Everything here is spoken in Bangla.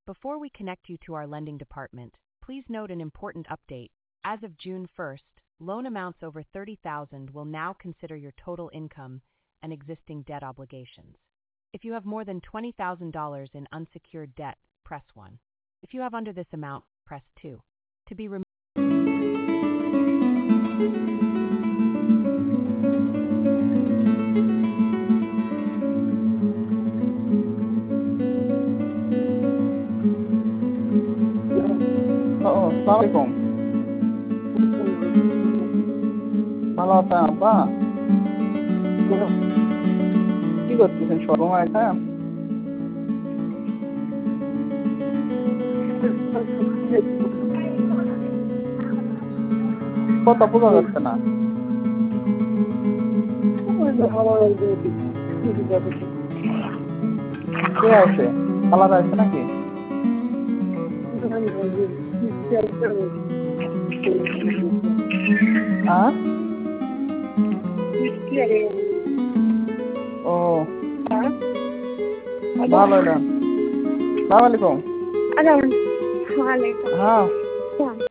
Before we connect you to our lending department, please note an important update. As of June 1st, loan amounts over $30,000 will now consider your total income and existing debt obligations. If you have more than $20,000 in unsecured debt, press 1. If you have under this amount, press 2. To be removed. আসসালামু আলাইকুম। ভালো আছেন আব্বা? কি করতেছেন সর্বময়? কথা বোঝা যাচ্ছে না। কে আছে? আলাদা আছে নাকি? ও ভালো না। সালাম আলাইকুম। ওয়ালাইকুম। হ্যাঁ